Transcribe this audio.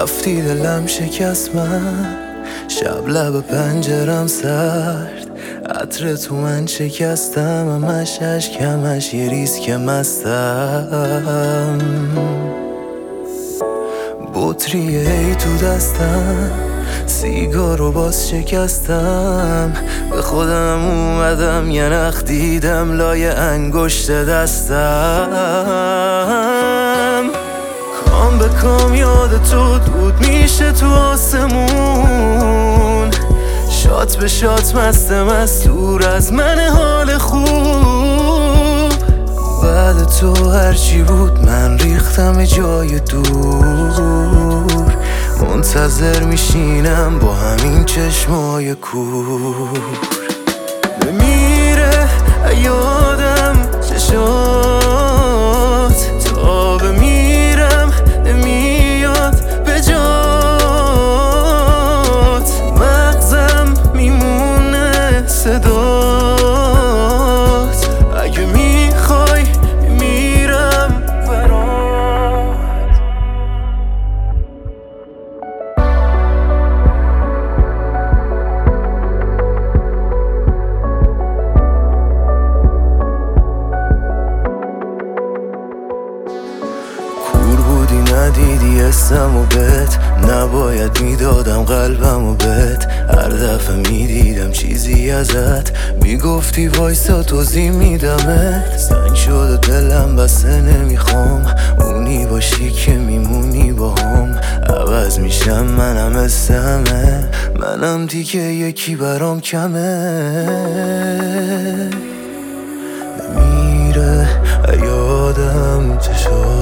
رفتی دلم شکست من، شب لب پنجرم سرد، عطر تو من شکستم، همش عشق همش یه ریسک مستم. بطریه ای تو دستم، سیگارو باز شکستم، به خودم اومدم یه نخ دیدم لای انگشت دستم. کام به کام یاد تو دود میشه تو آسمون، شات به شات مست مستور از من حال خوب. بعد تو هرچی بود من ریختم جای دور، منتظر میشینم با همین چشمای کور. بمیره یادم چشات، تا بمیرم نمیاد به جات، مغزم میمونه صدات، اگه میخوای میرم برات. کور بودی ندیدی اسم و بهت، نباید میدادم قلبم و بهت، هر دفعه میدیدم چیزی ازت میگفتی وایسا توضیح میدمت. سنگ شد دلم بسه نمیخوام اونی باشی که میمونی با هم، عوض میشم منم مثل همه، منم دیگه یکی برام کمه. میره یادم چشات،